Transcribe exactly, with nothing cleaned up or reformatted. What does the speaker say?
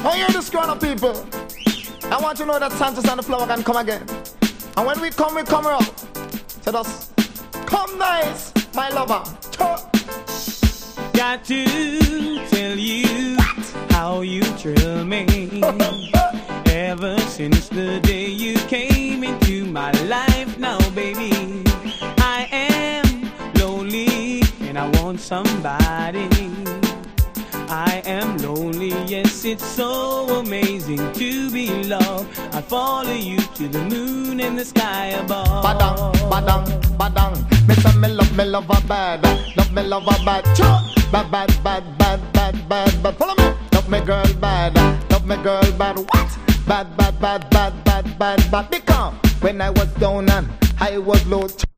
Oh, hear this crowd of people. I want you to know that Santos and the flower can come again. And when we come, we come around. So just come nice, my lover. Got to tell you how you thrill me. Ever since the day you came into my life, now baby, I am lonely and I want somebody. I am lonely, yes, it's so amazing to be loved. I follow you to the moon and the sky above. Badang, badang, badang. Me say me love, me love her bad. Love me love her bad. Bad, bad, bad, bad, bad, bad, bad. Follow me. Love me girl bad. Love me girl bad. What? Bad, bad, bad, bad, bad, bad, bad. Because when I was down and I was low.